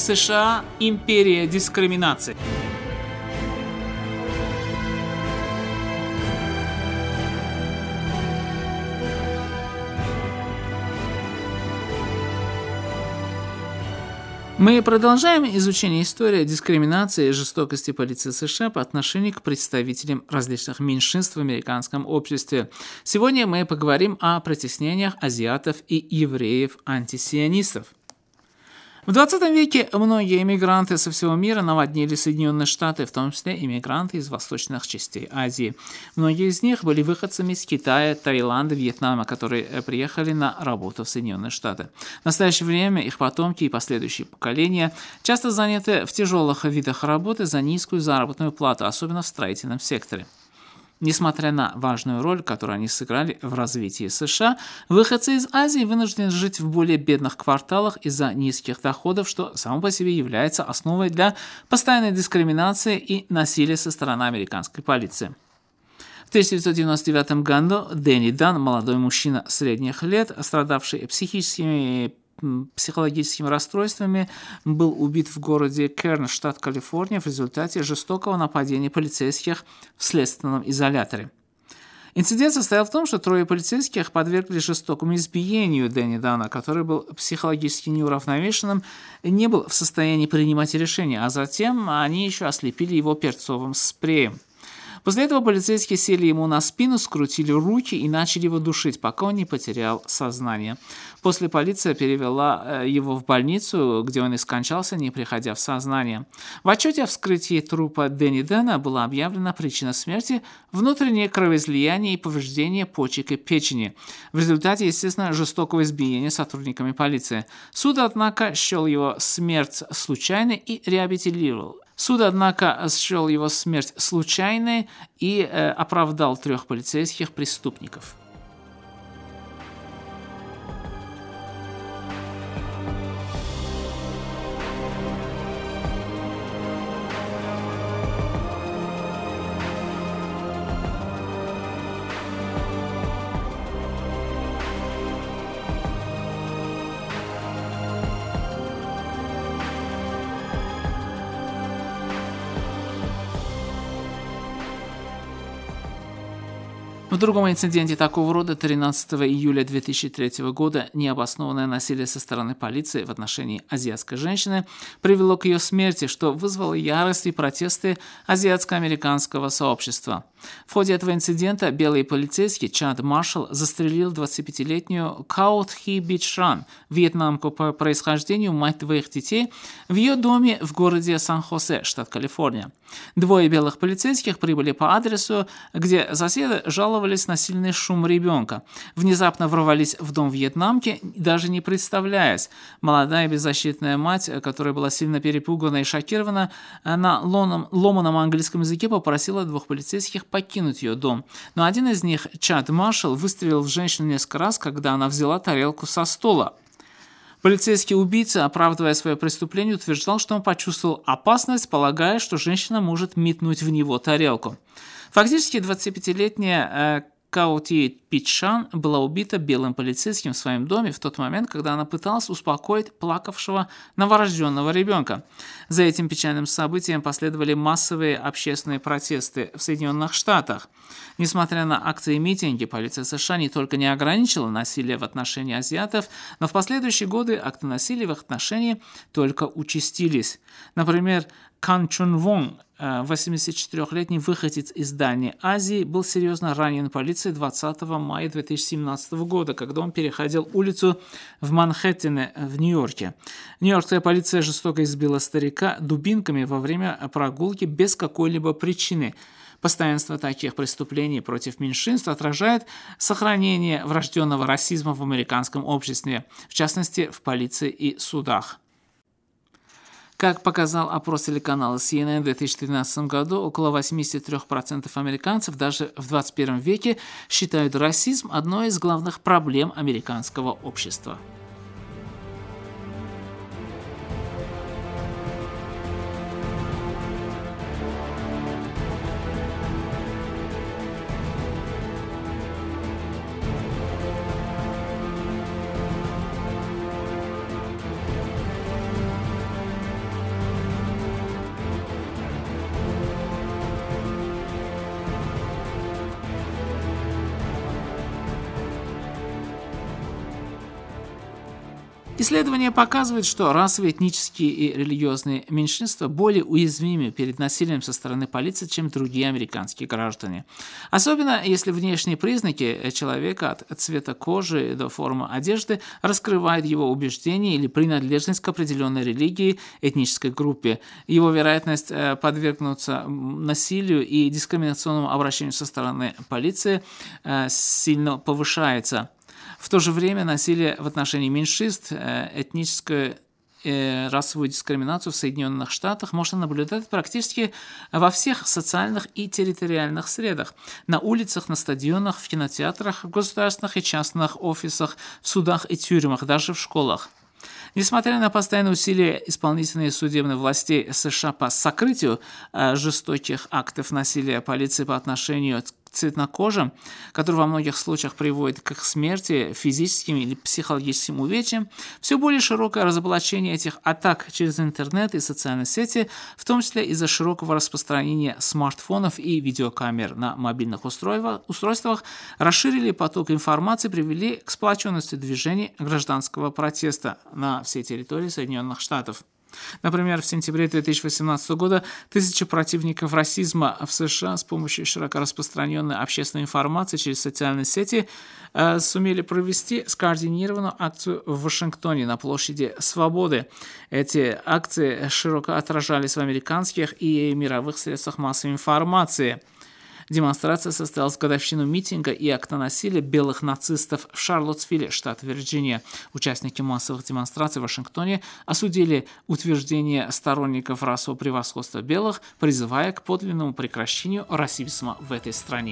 США – империя дискриминации. Мы продолжаем изучение истории дискриминации и жестокости полиции США по отношению к представителям различных меньшинств в американском обществе. Сегодня мы поговорим о притеснениях азиатов и евреев-антисионистов. В 20 веке многие иммигранты со всего мира наводнили Соединенные Штаты, в том числе иммигранты из восточных частей Азии. Многие из них были выходцами из Китая, Таиланда, Вьетнама, которые приехали на работу в Соединенные Штаты. В настоящее время их потомки и последующие поколения часто заняты в тяжелых видах работы за низкую заработную плату, особенно в строительном секторе. Несмотря на важную роль, которую они сыграли в развитии США, выходцы из Азии вынуждены жить в более бедных кварталах из-за низких доходов, что само по себе является основой для постоянной дискриминации и насилия со стороны американской полиции. В 1999 году Дэнни Дан, молодой мужчина средних лет, страдавший психологическими расстройствами, был убит в городе Керн, штат Калифорния, в результате жестокого нападения полицейских в следственном изоляторе. Инцидент состоял в том, что трое полицейских подвергли жестокому избиению Дэнни Дана, который был психологически неуравновешенным и не был в состоянии принимать решения, а затем они еще ослепили его перцовым спреем. После этого полицейские сели ему на спину, скрутили руки и начали его душить, пока он не потерял сознание. После полиция перевела его в больницу, где он и скончался, не приходя в сознание. В отчете о вскрытии трупа Дэнни Дэна была объявлена причина смерти – внутреннее кровоизлияние и повреждение почек и печени. В результате, естественно, жестокого избиения сотрудниками полиции. Суд, однако, счел его смерть случайной и реабилитировал. Суд, однако, счел его смерть случайной и оправдал 3 полицейских преступников. В другом инциденте такого рода 13 июля 2003 года необоснованное насилие со стороны полиции в отношении азиатской женщины привело к ее смерти, что вызвало ярость и протесты азиатско-американского сообщества. В ходе этого инцидента белый полицейский Чад Маршалл застрелил 25-летнюю Као Тхи Бичран, вьетнамку по происхождению, мать 2 детей, в ее доме в городе Сан-Хосе, штат Калифорния. 2 белых полицейских прибыли по адресу, где соседи жаловались на сильный шум ребенка. Внезапно ворвались в дом вьетнамки, даже не представляясь. Молодая беззащитная мать, которая была сильно перепугана и шокирована, на ломаном английском языке попросила 2 полицейских покинуть ее дом. Но один из них, Чад Маршалл, выстрелил в женщину несколько раз, когда она взяла тарелку со стола. Полицейский убийца, оправдывая свое преступление, утверждал, что он почувствовал опасность, полагая, что женщина может метнуть в него тарелку. Фактически 25-летняя Као Тхи Бичран была убита белым полицейским в своем доме в тот момент, когда она пыталась успокоить плакавшего новорожденного ребенка. За этим печальным событием последовали массовые общественные протесты в Соединенных Штатах. Несмотря на акции и митинги, полиция США не только не ограничила насилие в отношении азиатов, но в последующие годы акты насилия в их отношении только участились. Например, Кан Чун Вон, 84-летний выходец из Дальней Азии, был серьезно ранен полицией 20 мая 2017 года, когда он переходил улицу в Манхэттене в Нью-Йорке. Нью-Йоркская полиция жестоко избила старика дубинками во время прогулки без какой-либо причины. Постоянство таких преступлений против меньшинств отражает сохранение врожденного расизма в американском обществе, в частности, в полиции и судах. Как показал опрос телеканала CNN в 2013 году, около 83% американцев даже в 21 веке считают расизм одной из главных проблем американского общества. Исследования показывают, что расовые, этнические и религиозные меньшинства более уязвимы перед насилием со стороны полиции, чем другие американские граждане. Особенно если внешние признаки человека от цвета кожи до формы одежды раскрывают его убеждения или принадлежность к определенной религии, этнической группе. Его вероятность подвергнуться насилию и дискриминационному обращению со стороны полиции сильно повышается. В то же время насилие в отношении меньшинств, этническую и расовую дискриминацию в Соединенных Штатах можно наблюдать практически во всех социальных и территориальных средах. На улицах, на стадионах, в кинотеатрах, в государственных и частных офисах, в судах и тюрьмах, даже в школах. Несмотря на постоянные усилия исполнительной и судебной властей США по сокрытию жестоких актов насилия полиции по отношению к цветнокожим, который во многих случаях приводит к их смерти, физическим или психологическим увечьям, все более широкое разоблачение этих атак через интернет и социальные сети, в том числе из-за широкого распространения смартфонов и видеокамер на мобильных устройствах, расширили поток информации, привели к сплоченности движений гражданского протеста на всей территории Соединенных Штатов. Например, в сентябре 2018 года тысячи противников расизма в США с помощью широко распространенной общественной информации через социальные сети сумели провести скоординированную акцию в Вашингтоне на площади Свободы. Эти акции широко отражались в американских и мировых средствах массовой информации. Демонстрация состоялась в годовщину митинга и акта насилия белых нацистов в Шарлоттсвилле, штат Вирджиния. Участники массовых демонстраций в Вашингтоне осудили утверждение сторонников расового превосходства белых, призывая к подлинному прекращению расизма в этой стране.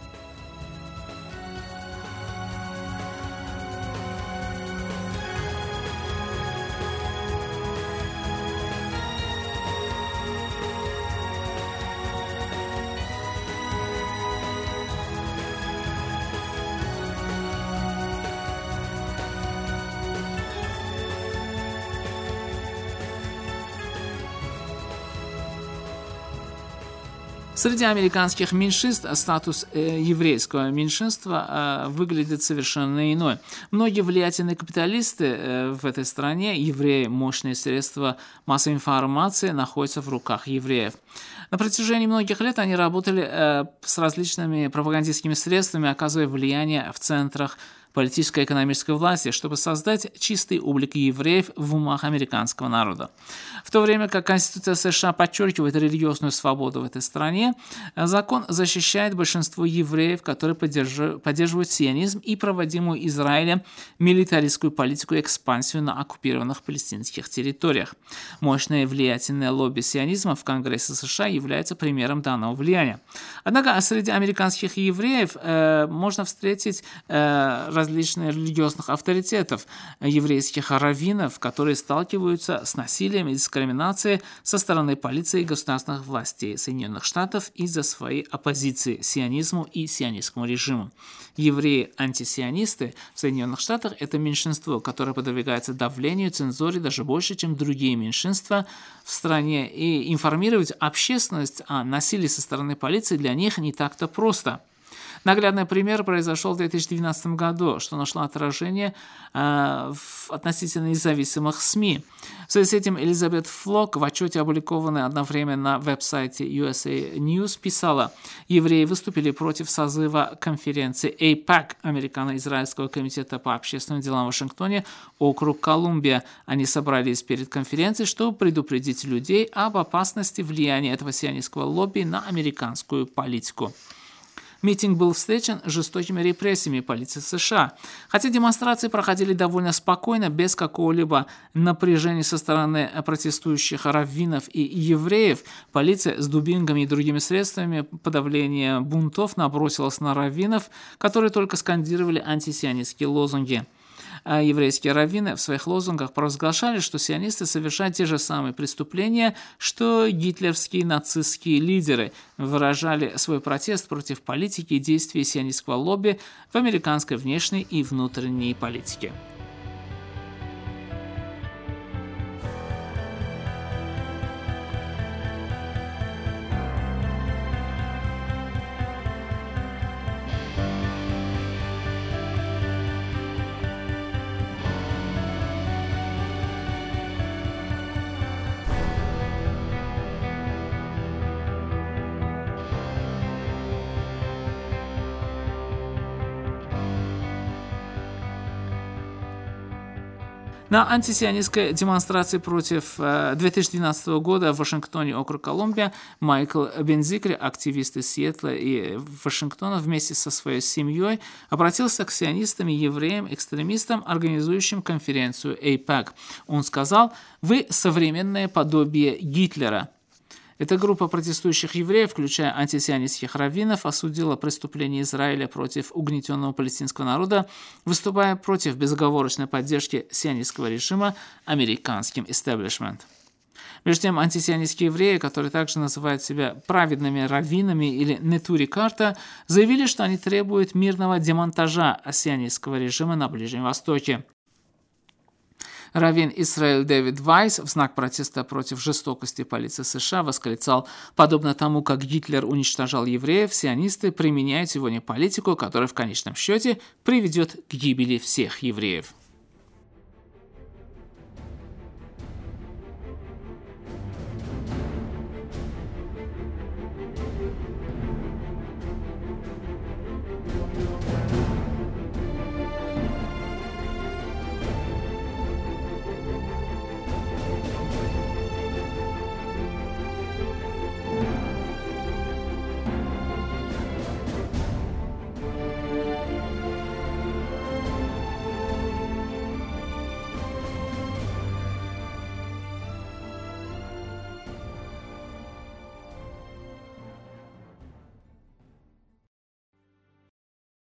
Среди американских меньшинств статус еврейского меньшинства выглядит совершенно иной. Многие влиятельные капиталисты в этой стране, евреи, мощные средства массовой информации находятся в руках евреев. На протяжении многих лет они работали с различными пропагандистскими средствами, оказывая влияние в центрах политической и экономической власти, чтобы создать чистый облик евреев в умах американского народа. В то время как Конституция США подчеркивает религиозную свободу в этой стране, закон защищает большинство евреев, которые поддерживают сионизм и проводимую Израилем милитаристскую политику и экспансию на оккупированных палестинских территориях. Мощное и влиятельное лобби сионизма в Конгрессе США является примером данного влияния. Однако среди американских евреев можно встретить различных религиозных авторитетов, еврейских раввинов, которые сталкиваются с насилием и дискриминацией со стороны полиции и государственных властей Соединенных Штатов из-за своей оппозиции сионизму и сионистскому режиму. Евреи-антисионисты в Соединенных Штатах – это меньшинство, которое подвергается давлению, цензуре даже больше, чем другие меньшинства в стране, и информировать общественность о насилии со стороны полиции для них не так-то просто. Наглядный пример произошел в 2012 году, что нашло отражение в относительно независимых СМИ. В связи с этим Элизабет Флок в отчете, опубликованной одновременно на веб-сайте USA News, писала: «Евреи выступили против созыва конференции AIPAC, Американо-Израильского комитета по общественным делам в Вашингтоне, округ Колумбия. Они собрались перед конференцией, чтобы предупредить людей об опасности влияния этого сионистского лобби на американскую политику». Митинг был встречен жестокими репрессиями полиции США. Хотя демонстрации проходили довольно спокойно, без какого-либо напряжения со стороны протестующих раввинов и евреев, полиция с дубинками и другими средствами подавления бунтов набросилась на раввинов, которые только скандировали антисионистские лозунги. А еврейские раввины в своих лозунгах провозглашали, что сионисты совершают те же самые преступления, что гитлеровские нацистские лидеры, выражали свой протест против политики и действий сионистского лобби в американской внешней и внутренней политике. На антисионистской демонстрации против 2012 года в Вашингтоне, округ Колумбия, Майкл Бензикри, активист из Сиэтла и Вашингтона, вместе со своей семьей обратился к сионистам и евреям, экстремистам, организующим конференцию AIPAC. Он сказал: «Вы современное подобие Гитлера». Эта группа протестующих евреев, включая антисионистских раввинов, осудила преступления Израиля против угнетенного палестинского народа, выступая против безоговорочной поддержки сионистского режима американским истеблишментом. Между тем, антисионистские евреи, которые также называют себя праведными раввинами или Нетури Карта, заявили, что они требуют мирного демонтажа сионистского режима на Ближнем Востоке. Раввин Исраэль Дэвид Вайс в знак протеста против жестокости полиции США восклицал: «Подобно тому, как Гитлер уничтожал евреев, сионисты применяют сегодня политику, которая в конечном счете приведет к гибели всех евреев».